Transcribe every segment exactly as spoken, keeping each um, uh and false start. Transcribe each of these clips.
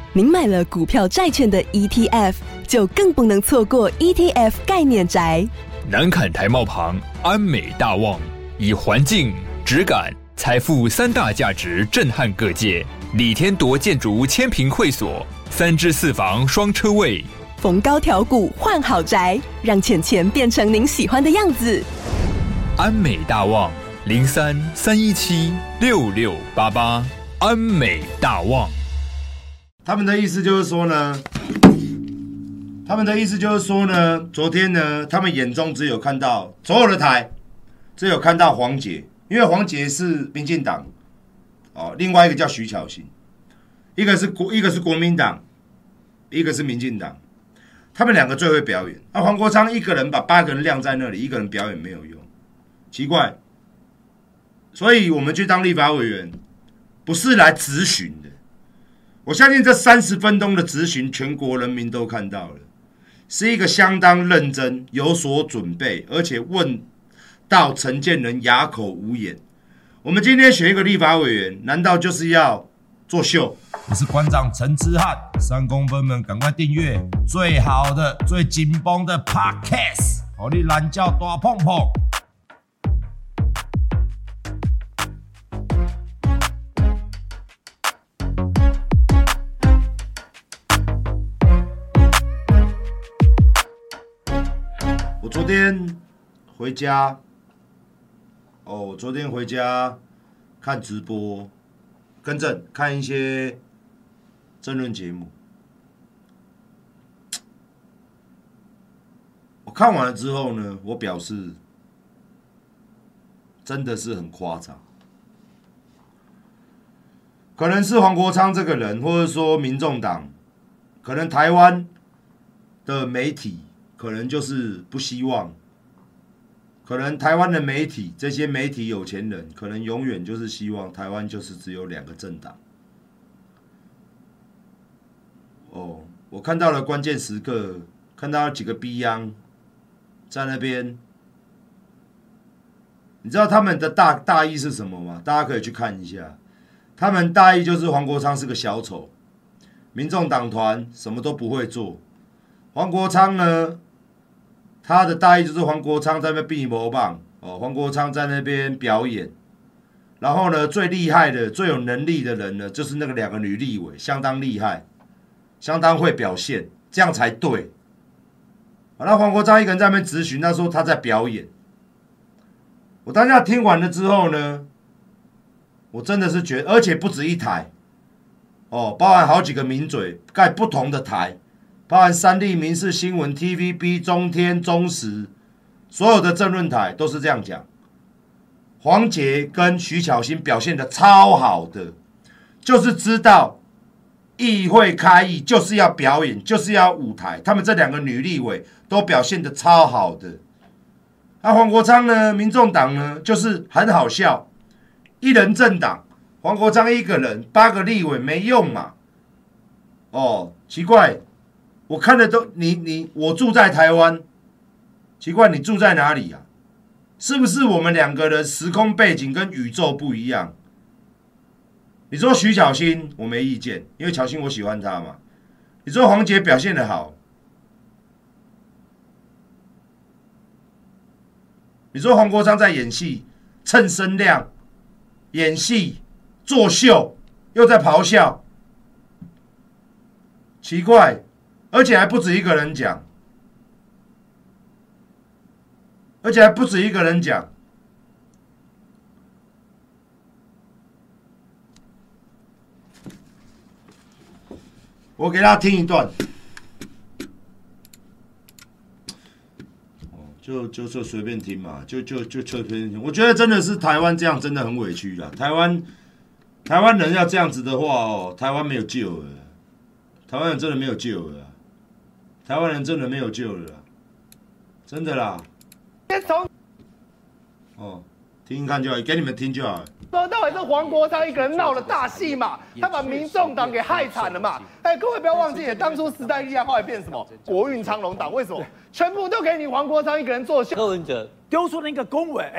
您买了股票债券的 E T F， 就更不能错过 E T F 概念宅。 南崁台贸旁安美大旺，以环境、质感、财富三大价值震撼各界。李天铎建筑千坪会所，三至四房双车位， 逢高调股换好宅，让钱钱变成您喜欢的样子。 安美大旺零三三一七六六八八，安美大旺。 他们的意思就是说呢，他们的意思就是说呢，昨天呢，他们眼中只有看到所有的台，只有看到黄捷，因为黄捷是民进党，哦，另外一个叫徐巧芯，一个是国，一个是国民党，一个是民进党，他们两个最会表演。啊，黄国昌一个人把八个人晾在那里，一个人表演没有用，奇怪。所以我们去当立法委员，不是来质询的。我相信这三十分钟的质询，全国人民都看到了，是一个相当认真、有所准备，而且问到陈建仁哑口无言。我们今天选一个立法委员，难道就是要作秀？ 我是馆长陈之汉，三公分们赶快订阅最好的、最紧绷的 Podcast， 好你懒觉大碰碰。 我昨天回家，哦，我昨天回家看直播，更正看一些政论节目。我看完了之后呢，我表示真的是很夸张，可能是黄国昌这个人，或者说民众党，可能台湾的媒体。可能就是不希望，可能台湾的媒体，这些媒体有钱人，可能永远就是希望台湾就是只有两个政党。哦，我看到了关键时刻，看到几个逼央在那边，你知道他们的大大意是什么吗？大家可以去看一下，他们大意就是黄国昌是个小丑，民众党团什么都不会做，黄国昌呢？他的大意就是黄国昌在那边闭魔棒哦，黄国昌在那边表演，然后呢，最厉害的、最有能力的人呢，就是那个两个女立委，相当厉害，相当会表现，这样才对。好，那黄国昌一个人在那边质询，他说他在表演。我当下听完了之后呢，我真的是觉得，而且不止一台哦，包含好几个名嘴盖不同的台。包含三立、民视新闻、T V B、中天、中时，所有的政论台都是这样讲。黄捷跟徐巧芯表现的超好的，就是知道议会开议就是要表演，就是要舞台。他们这两个女立委都表现的超好的。那、啊、黄国昌呢？民众党呢，就是很好笑，一人政党，黄国昌一个人，八个立委没用嘛。哦，奇怪。我看的都你你我住在台湾，奇怪你住在哪里啊？是不是我们两个的时空背景跟宇宙不一样？你说徐巧芯我没意见，因为巧芯我喜欢他嘛。你说黄捷表现得好，你说黄国昌在演戏，蹭声量，演戏作秀，又在咆哮，奇怪。而且还不止一个人讲，而且还不止一个人讲。我给大家听一段，哦，就就就随便听嘛，就就就就随便听。我觉得真的是台湾这样真的很委屈啦。台湾台湾人要这样子的话哦，台湾没有救了，台湾人真的没有救了。台湾人真的没有救了啦，真的啦。哦，听听看就好，给你们听就好。 说到底是黄国昌一个人闹了大戏嘛，他把民众党给害惨了嘛。哎，各位不要忘记，当初时代力量后来变什么？国运昌隆党，为什么？全部都给你黄国昌一个人作秀。 柯文哲丢出了一个公文，哎，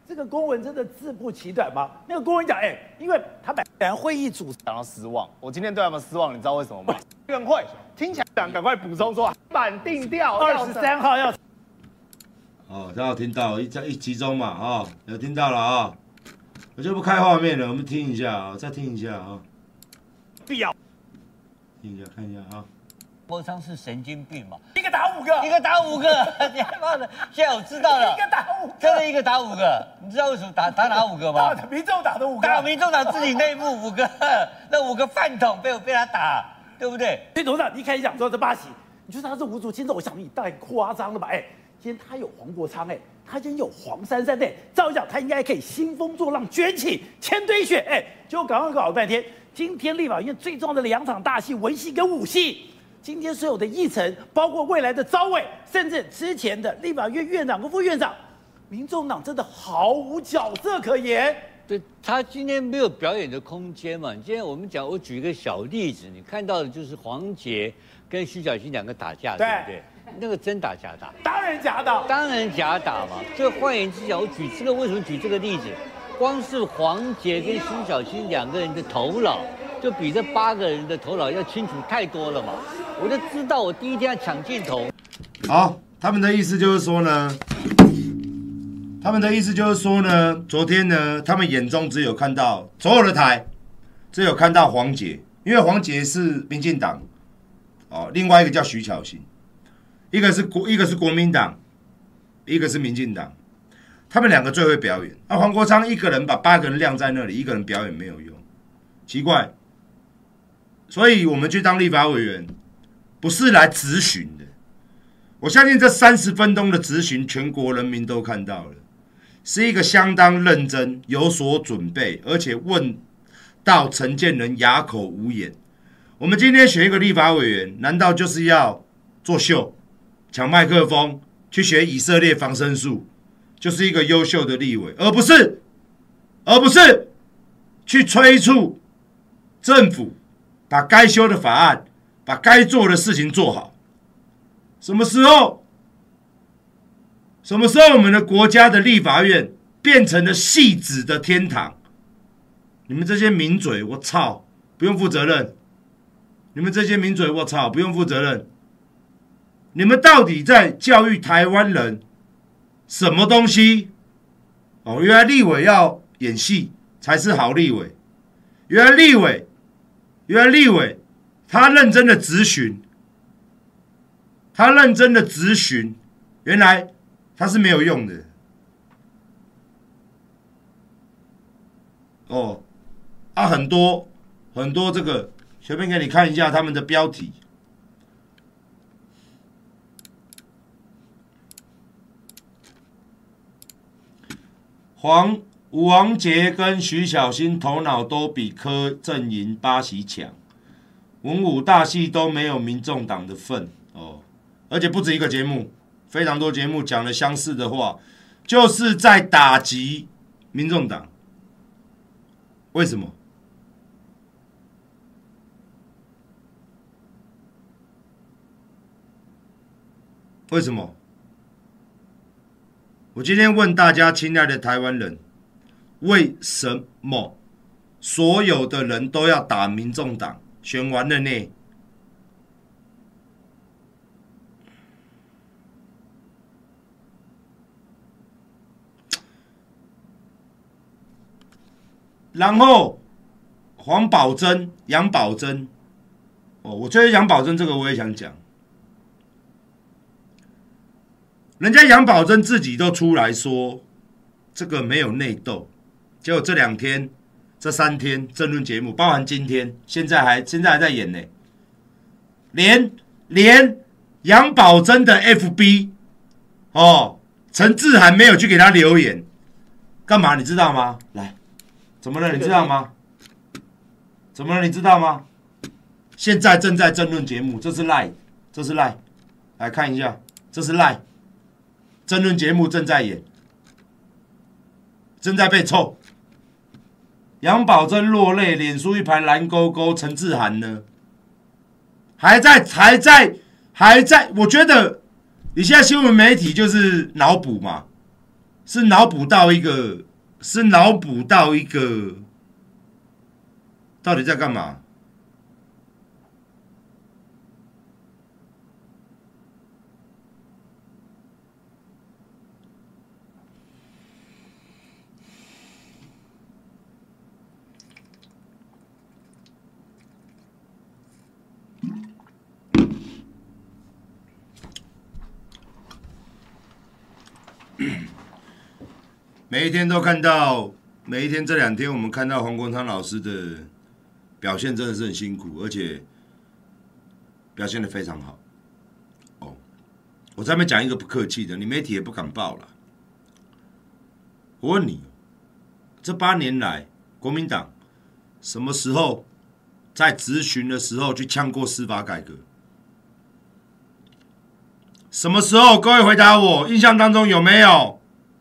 这个公文真的字不其短吗？那个公文讲，哎，因为他本来会议主感到失望，我今天对他们失望，你知道为什么吗？院会听起来讲，赶快补充说板定调， 二十三号要。 哦，大家有听到一在一集中嘛？哦，有听到了啊、哦！我就不开画面了，我们听一下啊、哦，再听一下啊、哦。 必要。 听一下，看一下啊。 郭昌是神经病嘛？ 一个打五个， 一个打五个，你还妈的！现在我知道了， 一个打五个， 真的一个打五个。你知道为什么打打哪五个吗？ 打民众党的五个， 打民众党自己内部五个，那五个饭桶被我被他打，对不对？ 所以董事长，你一开始讲说这巴西，你说他是无足轻重，我想你太夸张了吧？哎，今天他有黄国昌，哎，他今天有黄珊珊，哎，照理讲他应该可以兴风作浪，卷起千堆雪，哎，结果搞搞搞了半天，今天立法院最重要的两场大戏，文戏跟武戏。今天所有的议程，包括未来的召委，甚至之前的立法院院长跟副院长，民众党真的毫无角色可言。 对他今天没有表演的空间嘛？今天我们讲，我举一个小例子，你看到的就是黄捷跟徐小新两个打架，对不对？那个真打假打？ 当然假打， 当然假打嘛。这换言之讲，我举这个为什么举这个例子？光是黄捷跟徐小新两个人的头脑，就比这八个人的头脑要清楚太多了嘛。我就知道我第一天要抢镜头。 好，他们的意思就是说呢，他们的意思就是说呢，昨天呢，他们眼中只有看到所有的台，只有看到黄捷，因为黄捷是民进党，哦，另外一个叫徐巧芯，一个是国，一个是国民党，一个是民进党，他们两个最会表演。啊，黄国昌一个人把八个人晾在那里，一个人表演没有用，奇怪。所以我们去当立法委员。不是来质询的，我相信这三十分钟的质询，全国人民都看到了，是一个相当认真、有所准备，而且问到陈建仁哑口无言。我们今天选一个立法委员，难道就是要作秀、抢麦克风、去学以色列防身术，就是一个优秀的立委，而不是，而不是去催促政府把该修的法案。把该做的事情做好。什么时候？什么时候我们的国家的立法院变成了戏子的天堂？你们这些名嘴，我操，不用负责任。你们这些名嘴，我操，不用负责任。你们到底在教育台湾人什么东西？哦，原来立委要演戏才是好立委。原来立委，原来立委。他认真的质询，他认真的质询，原来他是没有用的。哦，啊，很多很多这个，随便给你看一下他们的标题。黄吴王杰跟徐小新头脑都比柯阵营巴西强。文武大戏都没有民众党的份哦，而且不止一个节目，非常多节目讲了相似的话，就是在打击民众党。为什么？为什么？我今天问大家，亲爱的台湾人，为什么所有的人都要打民众党？选完了呢，然后黄宝珍、杨宝珍，哦，我觉得杨宝珍这个我也想讲，人家杨宝珍自己都出来说这个没有内斗，结果这两天。这三天政论节目，包含今天，现在还现在还在演呢。连连杨宝珍的 F B 哦，陈志涵没有去给他留言，干嘛？你知道吗？来，怎么了？你知道吗？怎么了？你知道吗？现在正在政论节目，这是 live， 这是 live， 来看一下，这是 live， 政论节目正在演，正在被臭。杨宝珍落泪，脸书一排蓝勾勾。陈志涵呢？还在，还在，还在。我觉得你现在新闻媒体就是脑补嘛， 是脑补到一个，是脑补到一个，到底在干嘛？每一天都看到，每一天这两天我们看到黄国昌老师的表现真的是很辛苦，而且表现得非常好。哦，我在那边讲一个不客气的，你媒体也不敢报了。我问你，这八年来，国民党什么时候在质询的时候去呛过司法改革？什么时候？各位回答我，印象当中有没有？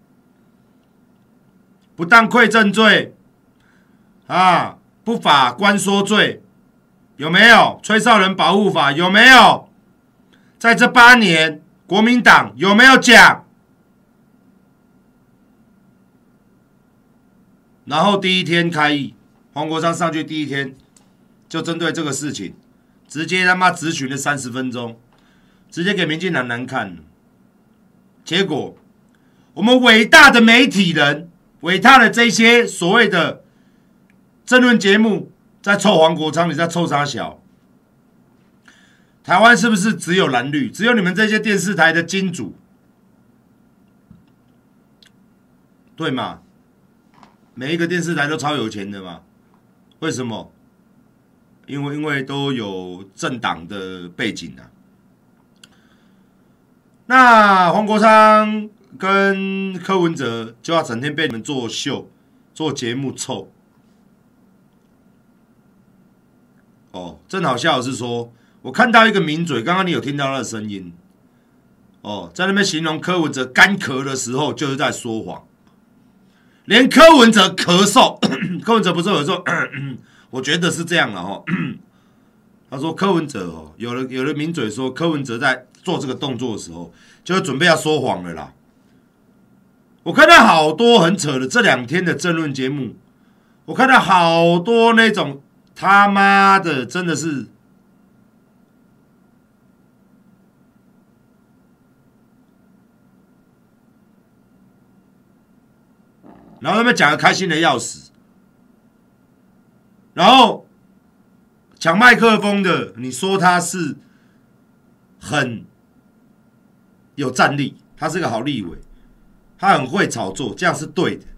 不当馈赠罪啊，不法官说罪有没有？吹哨人保护法有没有？在这八年，国民党有没有讲？然后第一天开议，黄国昌上去第一天就针对这个事情，直接他妈质询了三十分钟，直接给民进党难看。结果，我们伟大的媒体人。伟大的这些所谓的政论节目在臭黄国昌，你在臭啥小？台湾是不是只有蓝绿？只有你们这些电视台的金主，对吗？每一个电视台都超有钱的嘛？为什么？因为因为都有政党的背景啊。那黄国昌跟柯文哲就要整天被你们做秀、做节目臭。哦，正好笑的是说，我看到一个名嘴，刚刚你有听到他的声音，哦，在那边形容柯文哲干咳的时候，就是在说谎。连柯文哲咳嗽，柯文哲不是有时候，我觉得是这样了哦。他说柯文哲哦，有的有的名嘴说柯文哲在做这个动作的时候，就准备要说谎了啦。我看到好多很扯的这两天的政论节目，我看到好多那种他妈的真的是，然后他们讲的开心的要死，然后抢麦克风的，你说他是很有战力，他是个好立委。他很会炒作，这样是对的。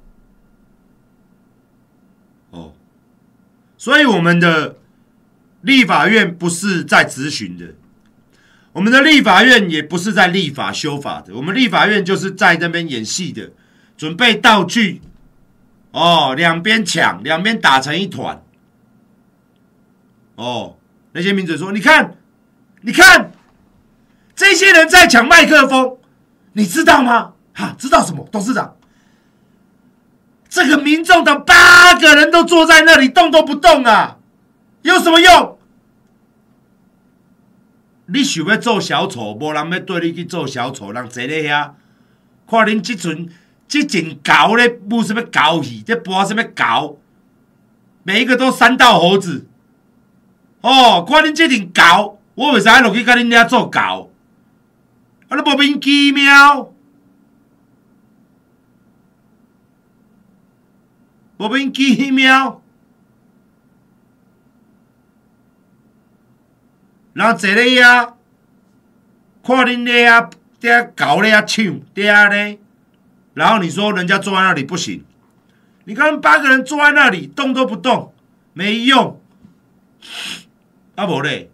哦，所以我们的立法院不是在质询的，我们的立法院也不是在立法修法的，我们立法院就是在那边演戏的，准备道具。哦，两边抢，两边打成一团。哦，那些名嘴说：“你看，你看，这些人在抢麦克风，你知道吗？”哈，知道什么？董事长，这个民众党八个人都坐在那里动都不动啊，有什么用？你想要做小丑，无人要对你去做小丑，人坐咧遐，看恁这阵这阵狗咧舞什么狗戏，在播什么狗，每一个都三道猴子。哦，看恁这阵狗，我为啥落去跟恁遐做狗？啊，你莫名其妙。莫名其妙，然后坐咧遐，看恁咧遐在搞咧遐唱，在咧，然后你说人家坐在那里不行，你看八个人坐在那里动都不动，没用，啊无咧，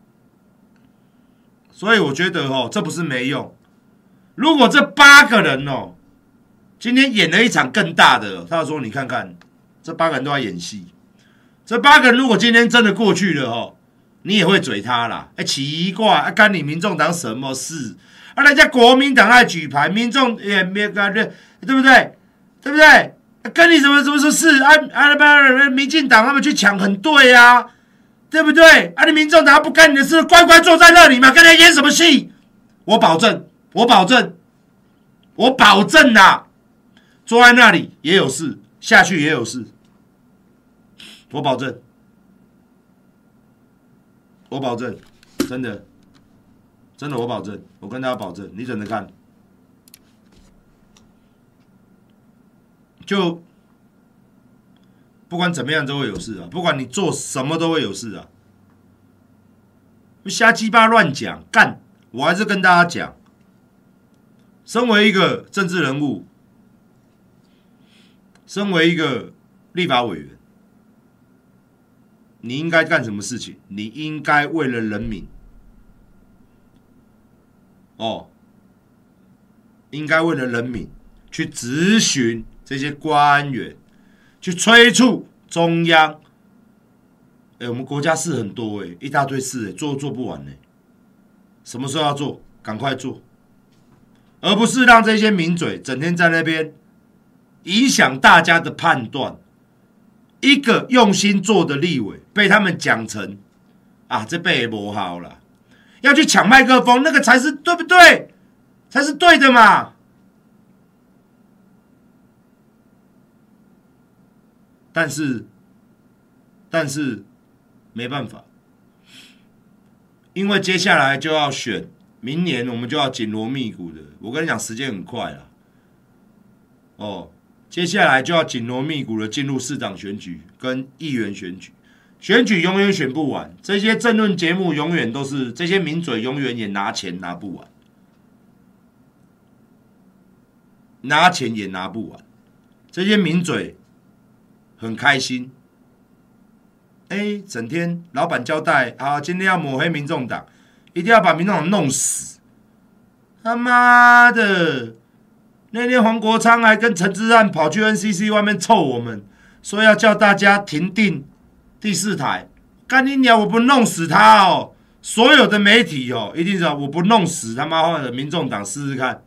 所以我觉得哦，这不是没用，如果这八个人哦。今天演了一场更大的，他说：“你看看，这八个人都在演戏。这八个人如果今天真的过去了哦，你也会嘴他啦。哎，奇怪，啊，干你民众党什么事？啊，人家国民党爱举牌，民众也没干对不对？对不对？啊、跟你什么什么事？啊啊不，民进党他们去抢很对啊，对不对？啊，你民众党不干你的事，乖乖坐在那里嘛，跟他演什么戏？我保证，我保证，我保证呐！” 坐在那里也有事，下去也有事，我保证，我保证，真的，真的我保证，我跟大家保证，你等着看，就不管怎么样都会有事啊，不管你做什么都会有事啊，瞎鸡巴乱讲干，我还是跟大家讲，身为一个政治人物。身为一个立法委员，你应该干什么事情？你应该为了人民，哦，应该为了人民去质询这些官员，去催促中央。哎、欸，我们国家事很多哎、欸，一大堆事哎、欸，做做不完哎、欸。什么时候要做？赶快做，而不是让这些名嘴整天在那边。影响大家的判断，一个用心做的立委被他们讲成啊，这辈也不好了，要去抢麦克风，那个才是对不对？才是对的嘛。但是，但是没办法，因为接下来就要选，明年我们就要紧锣密鼓的。我跟你讲，时间很快啦，哦。接下来就要紧锣密鼓的进入市长选举跟议员选举，选举永远选不完，这些政论节目永远都是这些名嘴永远也拿钱拿不完，拿钱也拿不完，这些名嘴很开心，哎，整天老板交代啊，今天要抹黑民众党，一定要把民众党弄死，他妈的！那天黄国昌还跟陈之汉跑去 N C C 外面臭我们，说要叫大家停定第四台，干你娘！我不弄死他哦！所有的媒体哦，一定是我不弄死他妈的民众党试试看。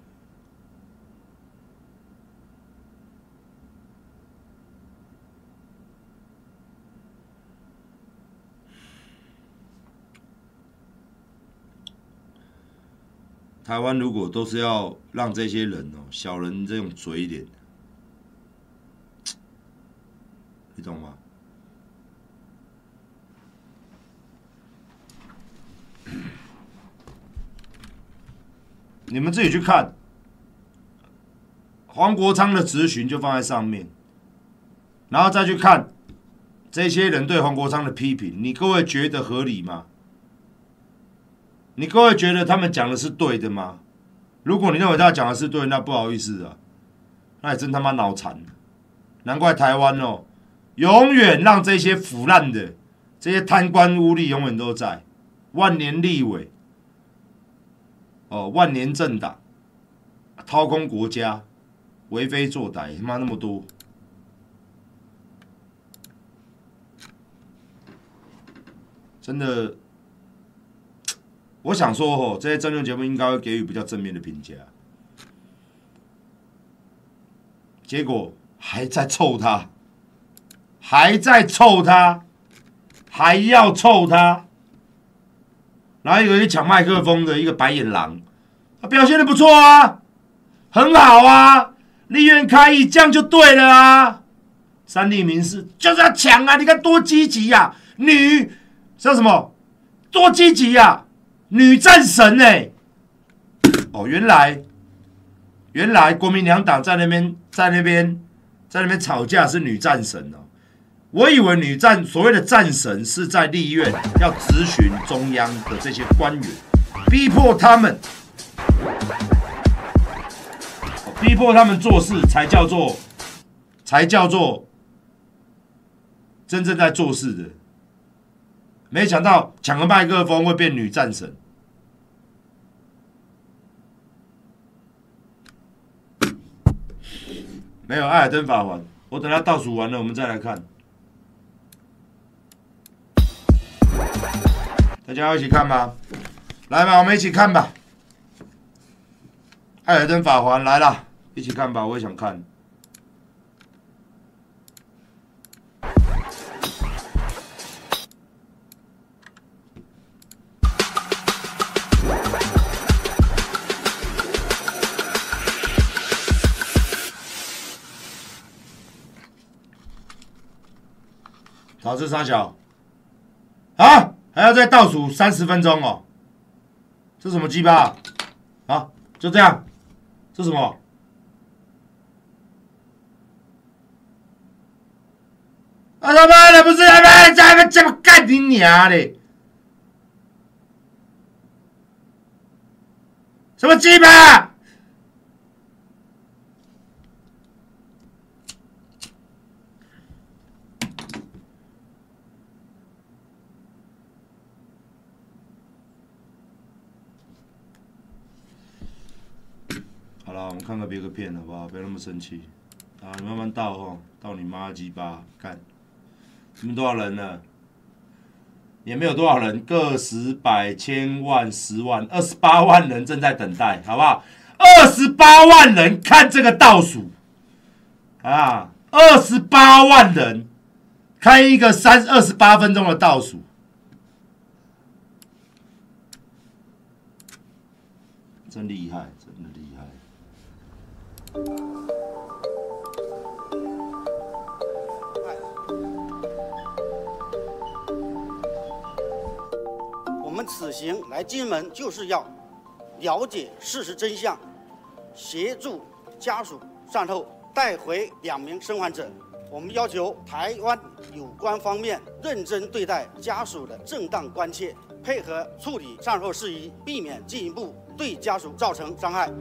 台湾如果都是要让这些人哦，小人这种嘴脸，你懂吗？你们自己去看，黄国昌的质询就放在上面，然后再去看这些人对黄国昌的批评，你各位觉得合理吗？你各位觉得他们讲的是对的吗？如果你认为他讲的是对，那不好意思啊，那也真他妈脑残。难怪台湾哦，永远让这些腐烂的、这些贪官污吏永远都在，万年立委，哦，万年政党，掏空国家，为非作歹，他妈那么多。真的。我想说，吼，这些政论节目应该会给予比较正面的评价，结果还在臭他，还在臭他，还要臭他，然后有一个抢麦克风的一个白眼狼，他表现得不错啊，很好啊，立院开议，这样就对了啊。三立民视就是要抢啊，你看多积极呀、啊，女叫什么？多积极呀、啊！女战神哎、欸！哦，原来原来国民两党在那边在那边在那边吵架是女战神哦。我以为女战所谓的战神是在立院要质询中央的这些官员，逼迫他们，逼迫他们做事才叫做才叫做真正在做事的。没想到抢个麦克风会变女战神。没有艾尔登法环，我等他倒数完了，我们再来看。大家要一起看吗？来吧，我们一起看吧。艾尔登法环来了，一起看吧，我也想看。 导致三小，啊，还要再倒数三十分钟哦，这什么鸡巴？啊，就这样，这什么？啊他妈的，不是他妈的，这个这么干你娘的！什么鸡巴？好了，我们看个别个片好不好？不要那么生气啊！你慢慢倒哦，倒你妈鸡巴干！你们多少人了？也没有多少人，个十百千万十万，二十八万人正在等待，好不好？二十八万人看这个倒数啊！二十八万人看一个三二十八分钟的倒数，真厉害，真的厉害。 我们此行来金门就是要了解事实真相，协助家属善后，带回两名生还者。我们要求台湾有关方面认真对待家属的正当关切，配合处理善后事宜，避免进一步对家属造成伤害。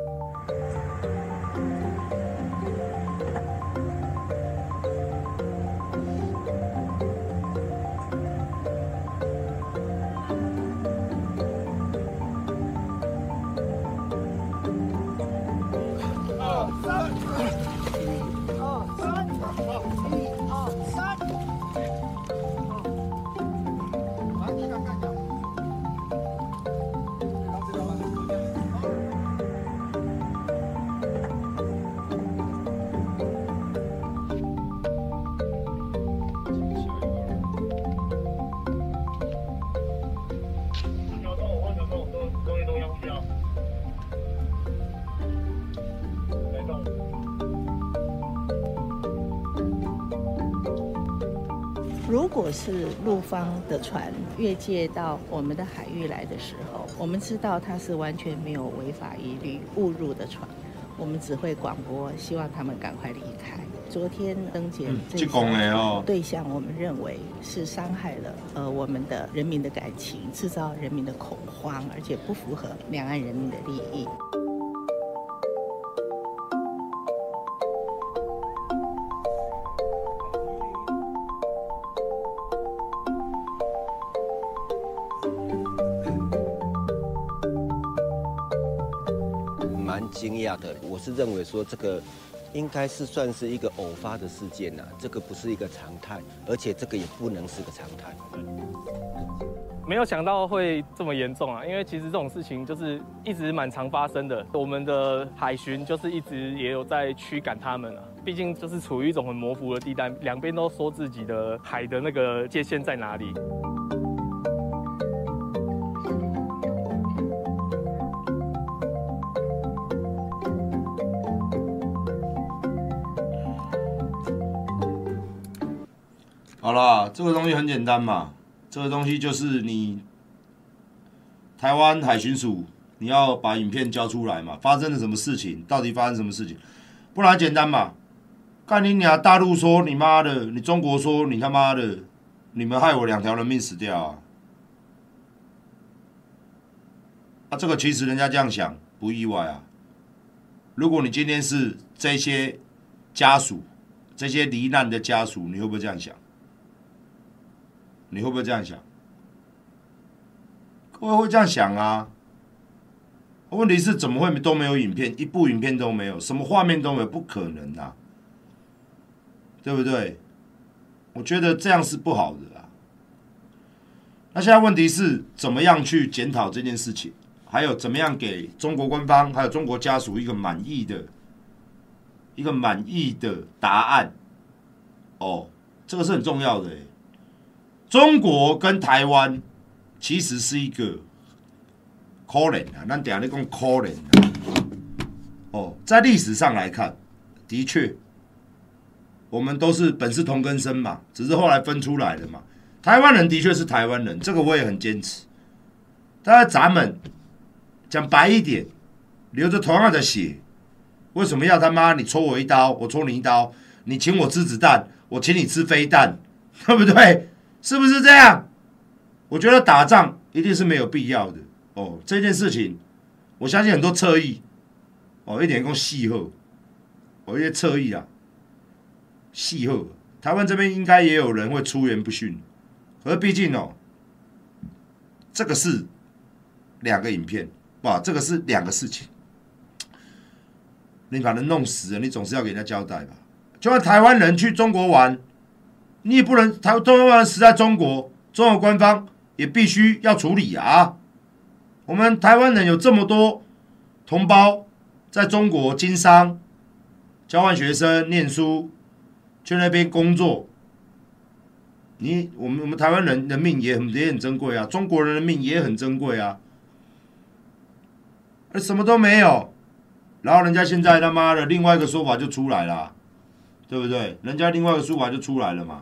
如果是陆方的船越界到我们的海域来的时候，我们知道它是完全没有违法疑虑误入的船，我们只会广播希望他们赶快离开。昨天登检这艘对象，我们认为是伤害了呃我们的人民的感情，制造人民的恐慌，而且不符合两岸人民的利益。 惊讶的，我是认为说这个应该是算是一个偶发的事件呐、啊，这个不是一个常态，而且这个也不能是个常态。 没有想到会这么严重啊，因为其实这种事情就是一直蛮常发生的。我们的海巡就是一直也有在驱赶他们啊，毕竟就是处于一种很模糊的地带，两边都说自己的海的那个界限在哪里。 好啦，这个东西很简单嘛，这个东西就是你台湾海巡署，你要把影片交出来嘛，发生了什么事情，到底发生什么事情，不然简单嘛，干你娘！大陆说你妈的，你中国说你他妈的，你们害我两条人命死掉啊！啊，这个其实人家这样想不意外啊。如果你今天是这些家属，这些罹难的家属，你会不会这样想？你会不会这样想？各位会这样想啊？问题是怎么会都没有影片，一部影片都没有，什么画面都没有，不可能啊，对不对？我觉得这样是不好的啊。那现在问题是怎么样去检讨这件事情，还有怎么样给中国官方还有中国家属一个满意的、一个满意的答案？哦，这个是很重要的。中国跟台湾其实是一个可怜啊，咱等下在讲可怜啊。哦，在历史上来看，的确， 我们都是本是同根生嘛，只是后来分出来的嘛。台湾人的确是台湾人，这个我也很坚持。但是咱们讲白一点，流着同样的血，为什么要他妈你戳我一刀，我戳你一刀？你请我吃子弹，我请你吃飞弹，对不对？是不是这样？我觉得打仗一定是没有必要的哦。这件事情，我相信很多侧翼哦，一点讲戏后，我一些侧翼啊，戏后，台湾这边应该也有人会出言不逊，可是毕竟哦，这个是两个影片，哇，这个是两个事情，你把人弄死了，你总是要给人家交代吧？就算台湾人去中国玩，你也不能台中湾人死在中国，中国官方也必须要处理啊。我们台湾人有这么多同胞在中国经商、交换学生、念书，去那边工作。你我们我们台湾人的命也很也很珍贵啊，中国人的命也很珍贵啊。而什么都没有，然后人家现在他妈的另外一个说法就出来了，对不对？人家另外一个说法就出来了嘛。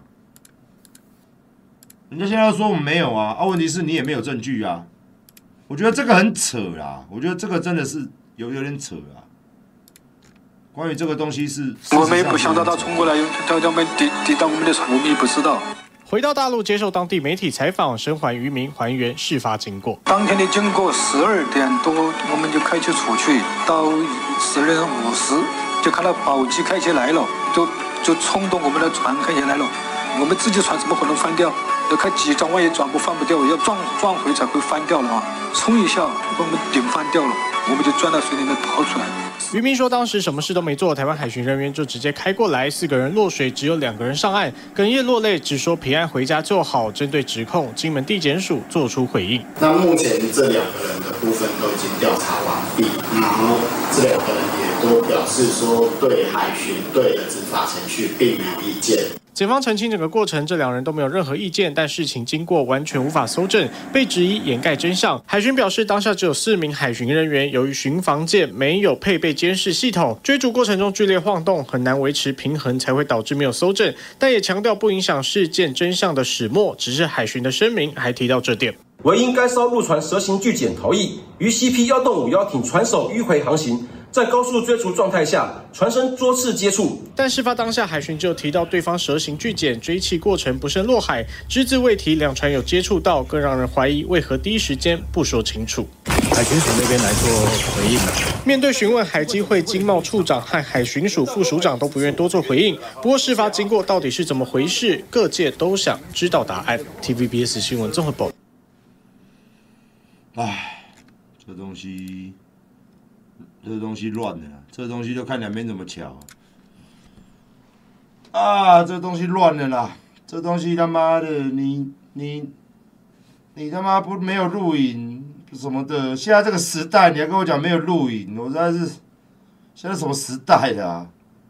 人家现在要说我们没有啊，啊，问题是你也没有证据啊。我觉得这个很扯啦，我觉得这个真的是有有点扯啦。关于这个东西是， 我们也不想到他冲过来，他他们抵抵挡我们的船，我们也不知道。 回到大陆接受当地媒体采访，生还渔民还原事发经过。 当天的经过十二点多，我们就开车出去，到十二点五十就看到宝鸡开起来了，就就冲动我们的船开起来了。我们自己船怎么可能翻掉？要开几张万一转不翻不掉，要撞撞回才会翻掉了啊！冲一下把我们顶翻掉了，我们就钻到水里面逃出来。 渔民说，当时什么事都没做，台湾海巡人员就直接开过来，四个人落水，只有两个人上岸，哽咽落泪，只说平安回家就好。针对指控，金门地检署做出回应。 那目前这两个人的部分都已经调查完毕，然后这两个人也都表示说对海巡队的执法程序并没有意见。 检方澄清整个过程，这两人都没有任何意见，但事情经过完全无法搜证，被质疑掩盖真相。海巡表示，当下只有四名海巡人员，由于巡防舰没有配备监视系统，追逐过程中剧烈晃动，很难维持平衡，才会导致没有搜证。但也强调不影响事件真相的始末，只是海巡的声明还提到这点。 唯因该艘陆船蛇形巨舰逃逸，于 C P 一洞五一艇船首迂回航行。在高速追逐状态下，船身多次接触， 但事发当下，海巡只有提到对方蛇形巨舰追击过程不慎落海，只字未提两船有接触到，更让人怀疑为何第一时间不说清楚。 海巡署那边来做回应。 面对询问，海基会经贸处长和海巡署副署长都不愿多做回应。不过事发经过到底是怎么回事，各界都想知道答案。T V B S 新闻综合报。 唉，这东西。这东西乱了，这东西就看两边怎么瞧啊！这东西乱了啦，这东西他妈的，你你你他妈不没有录影什么的，现在这个时代你还跟我讲没有录影，我实在是现在什么时代啦？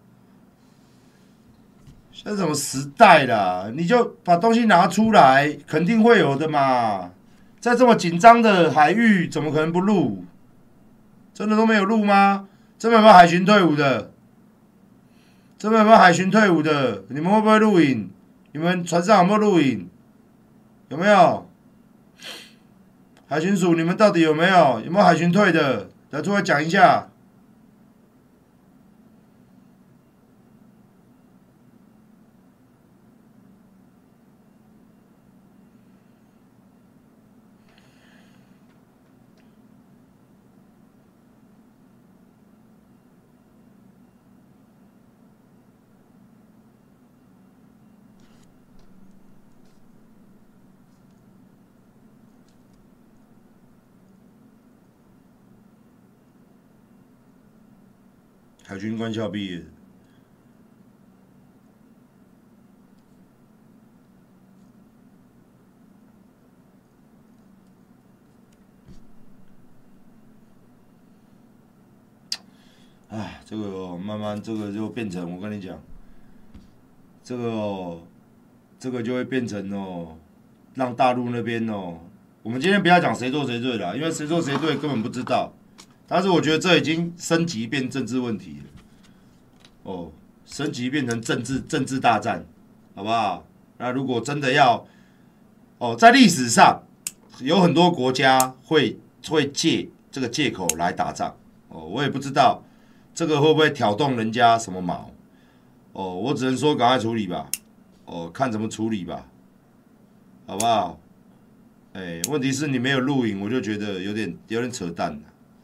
现在什么时代啦？你就把东西拿出来，肯定会有的嘛。在这么紧张的海域，怎么可能不录？真的都没有录吗？这边有没有海巡退伍的？这边有没有海巡退伍的？你们会不会录影？你们船上有没有录影？有没有？海巡署你们到底有没有？有没有海巡退的？来出来讲一下。海军官校毕业的，哎，这个哦，慢慢这个就变成我跟你讲，这个哦，这个就会变成哦，让大陆那边哦，我们今天不要讲谁错谁对啦，因为谁错谁对根本不知道。但是我觉得这已经升级变政治问题了。哦， 升级变成政治政治大战，好不好？那如果真的要，哦，在历史上有很多国家会会借这个借口来打仗，哦，我也不知道这个会不会挑动人家什么毛，哦，我只能说赶快处理吧，哦，看怎么处理吧，好不好？哎，问题是你没有录影，我就觉得有点有点扯淡了。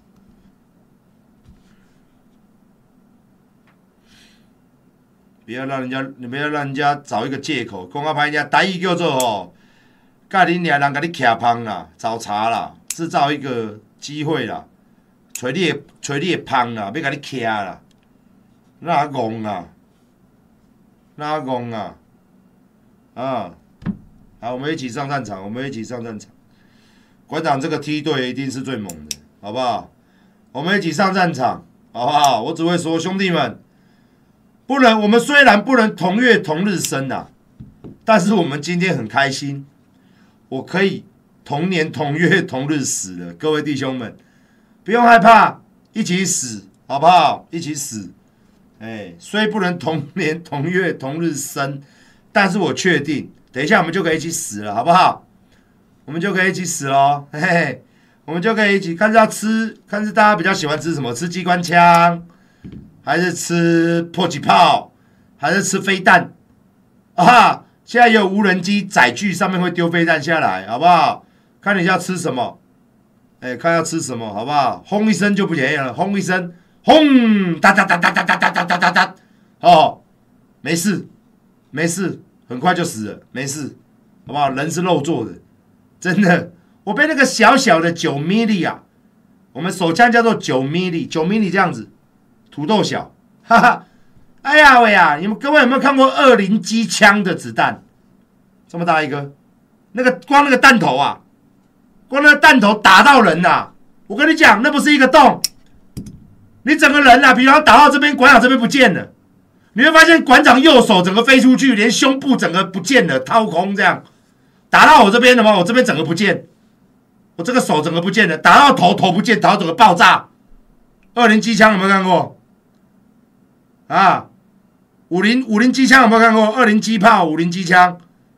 不要让人家，你不要让人家找一个借口，讲啊歹听，台语叫做吼，甲恁俩人甲你徛芳啦，找茬啦，制造一个机会啦，找你的找你的芳啦，要甲你徛啦，哪戆啊？哪戆啊？啊！好，我们一起上战场，我们一起上战场。馆长这个梯队一定是最猛的，好不好？我们一起上战场，好不好？我只会说，兄弟们，不能，我们虽然不能同月同日生啊，但是我们今天很开心，我可以同年同月同日死了。各位弟兄们，不用害怕，一起死，好不好？一起死。哎，虽不能同年同月同日生，但是我确定。等一下，我们就可以一起死了，好不好？我们就可以一起死咯，嘿嘿，我们就可以一起看是要吃，看是大家比较喜欢吃什么？吃机关枪，还是吃迫击炮，还是吃飞弹？啊！现在也有无人机载具上面会丢飞弹下来，好不好？看你要吃什么？哎，看要吃什么，好不好？轰一声就不便宜了，轰一声，轰！哒哒哒哒哒哒哒哒哒哒哒，哦，没事，没事。很快就死了，没事，好不好？人是肉做的，真的。我被那个小小的九米里啊，我们手枪叫做九米里，九米里这样子，土豆小，哈哈。哎呀喂呀，你们各位有没有看过二零机枪的子弹？这么大一个，那个光那个弹头啊，光那个弹头打到人啊，我跟你讲，那不是一个洞，你整个人啊，比方打到这边，馆长这边不见了。你会发现馆长右手整个飞出去，连胸部整个不见了，掏空这样。打到我这边的话，我这边整个不见，我这个手整个不见了。打到头，头不见，头整个爆炸。二零机枪有没有看过？啊，五零五零机枪有没有看过？二零机炮，五零机枪。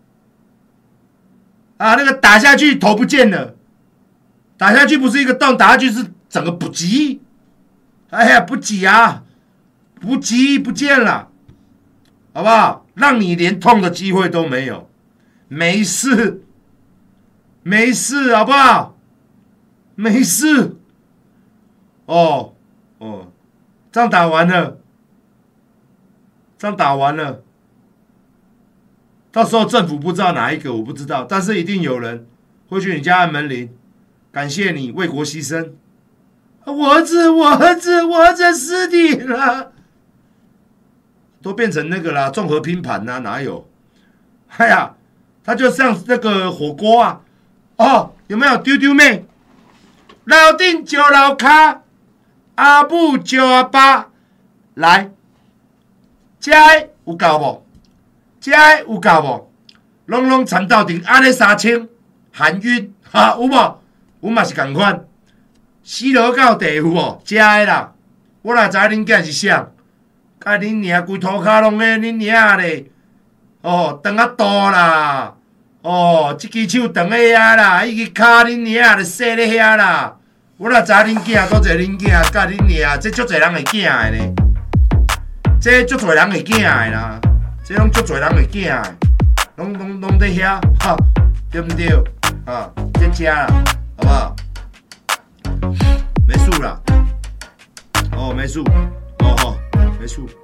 啊，那个打下去头不见了，打下去不是一个洞，打下去是整个不急。哎呀，不急啊！不急不见了，好不好？让你连痛的机会都没有，没事，没事，好不好？没事。哦哦，仗打完了，仗打完了，到时候政府不知道哪一个，我不知道，但是一定有人会去你家按门铃，感谢你为国牺牲。我儿子，我儿子，我儿子死你了。都变成那个啦，综合拼盘呐、啊，哪有？哎呀，它就像那个火锅啊，哦，有没有丢丢妹？老丁叫老卡，阿母叫阿爸，来，这有够无？这有够无？拢拢缠到顶，安尼三千含晕，哈，有无？我嘛是共款，死老到地有无？这个啦，我哪知恁囝是啥？啊！恁娘规涂骹拢个恁娘咧，哦，长啊大啦，哦，即支手长咧遐啦，伊支骹恁娘咧细咧遐啦。我哪知恁囝多侪恁囝，甲恁娘，这足侪人会囝的呢。这足侪人会囝的啦，这拢足侪人会囝的，拢拢拢在遐，哈，对不对？啊，在家啦，好不好？没数啦，哦，没数，哦吼，没数。